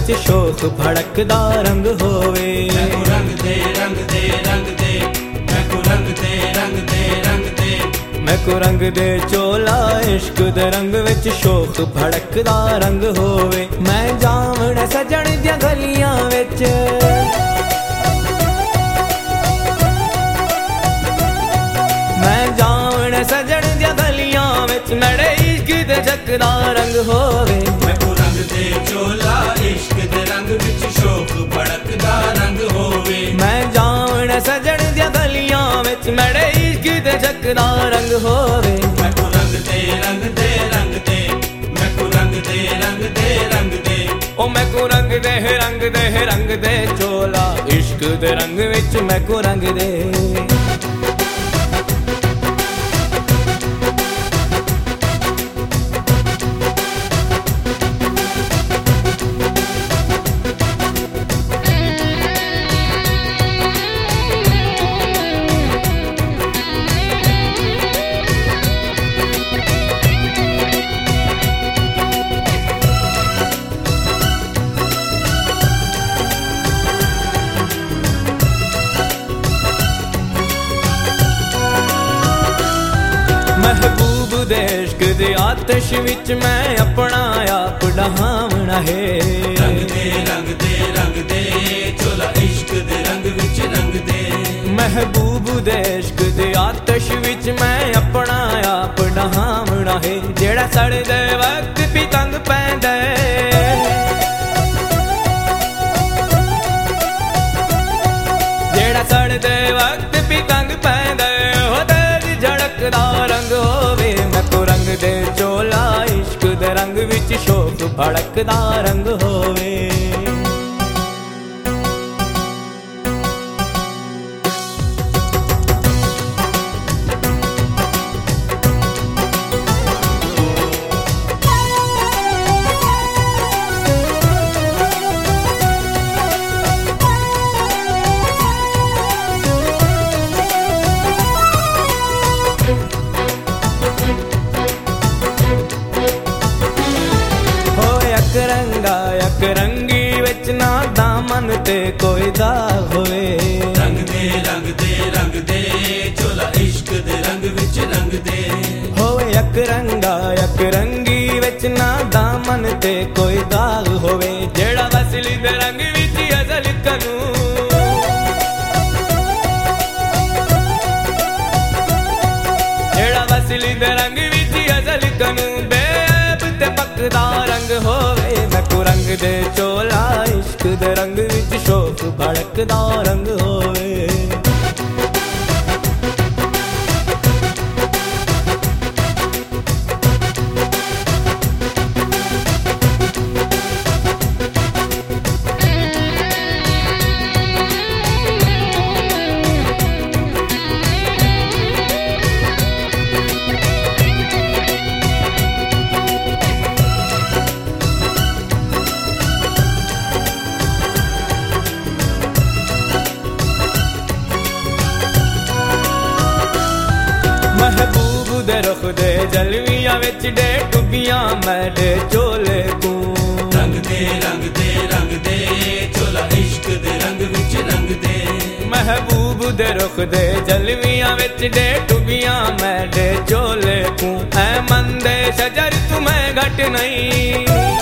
विच शोख भड़कदा रंग होवे। मैनू रंग दे रंग दे रंग दे, मैनू रंग दे रंग दे रंग दे। मैनू रंग दे चोला इश्क दे रंग विच शोख भड़कदा रंग होवे। मैं जावण सजण दियां गलियां विच, मैं जावण सजण दियां गलियां विच नड़े इश्क दे झकदा रंग होवे। मैनू रंग दे चोला इश्क दे रंग विच शोक भड़कदा रंग होवे। मैं जावण सजण दियां गलियां विच नड़े इश्क दे झकदा रंग होवे। मैनू रंग दे रंग दे रंग दे, मैनू रंग दे रंग दे रंग दे। ओ मैनू रंग दे रंग दे रंग दे चोला इश्क दे रंग विच मैनू रंग दे। महबूब दे इश्क दे आतिश विच मैं अपना आप डहावना है। रंग दे रंग दे रंग दे चोला इश्क दे रंग विच रंग दे। महबूब दे इश्क दे आतिश विच मैं अपना आप डहावना है। जेड़ा सड़दे वक्त भी तंग पैंदा जेड़ा सड़दे वक्त भी तंग पैंदा झड़कदा रंग होवे। मैनू रंग दे चोला इश्क दे रंग विच शोक भड़कदा रंग होवे। एक रंगी विच ना दामन ते कोई दाग होवे। रंग दे रंग दे रंग दे चोला इश्क दे रंग विच रंग दे। होवे एक रंगी विच ना दामन ते कोई दाग होवे। जेड़ा वसली दे रंग विच अजल कनू, जेड़ा वसली दे रंग विच अजल कनू बेब ते पकदा रंग होवे। मैनू रंग दे चोला इश्क दे रंग विच शोक भड़कदा रंग होवे। महबूब दे रुख दे जलवियां विच डे टुबियां मैं डे चोले तू। रंग दे रंग दे रंग दे चोला इश्क दे रंग विच रंग दे। महबूब दे रुख दे जलवियां विच डे टुबियां मैं डे चोले तू। ऐ मंदे शजर तुम्हें घट नहीं,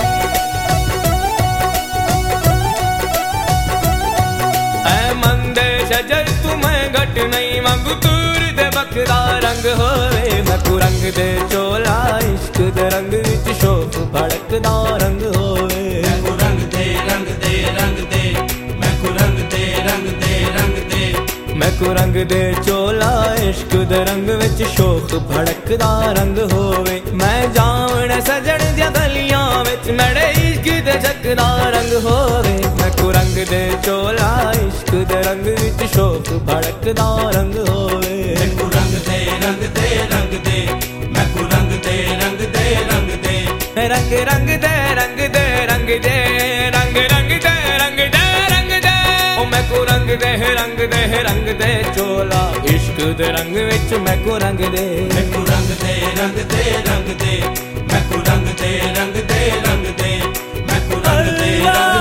ऐ मंदे शजर तुम्हें घट नहीं। मंगू तूर दे बखदा रंग होवे। मैनू रंग दे चोला इश्क दे रंग विच शोक भड़कदा रंग होवे। मैनू रंग दे रंग दे रंग दे, मैनू रंग दे रंग दे रंग दे। मैनू रंग दे चोला इश्क दे रंग विच शोक भड़कदा रंग होवे। मैं जावण सजण दियां गलियां विच नड़े इश्क दे झकदा रंग होवे। मैनू रंग दे चोला इश्क दे रंग विच शोक भड़कदा रंग होवे। मैनू रंग दे रंग दे रंग दे, मैनू रंग दे रंग दे रंग दे। रंग रंग दे रंग दे रंग दे रंग रंग दे रंग दे रंग दे। ओ मैनू रंग दे रंग दे रंग दे चोला इश्क दे रंग विच मैनू रंग दे। मैनू रंग दे रंग दे रंग दे, मैनू रंग दे रंग दे रंग दे, मैनू रंग दे रंग